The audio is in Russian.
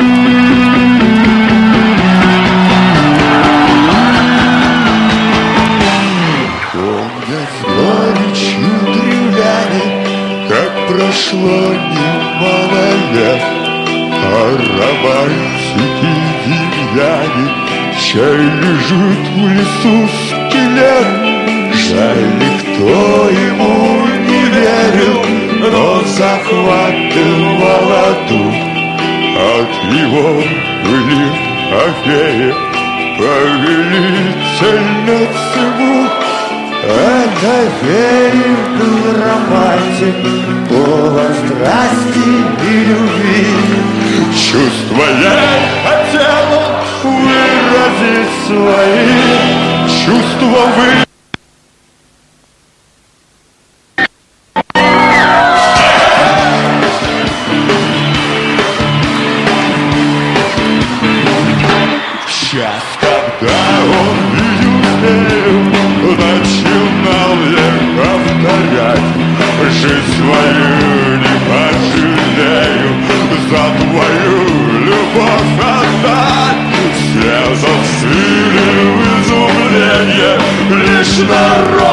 Прошло немало лет, а романтики деревьяне чай лежит в лесу скелет. Жаль, никто ему не верил, но захватывала дух от его пыли афеи повелительницы мух. Это верил был романтик, полон страсти и любви. Чувства я хотела выразить свои чувства вы. Час, когда он видел, начинал я повторять: жизнь свою не пожалею, за твою любовь отдать. Все застыли в изумлении, лишь народ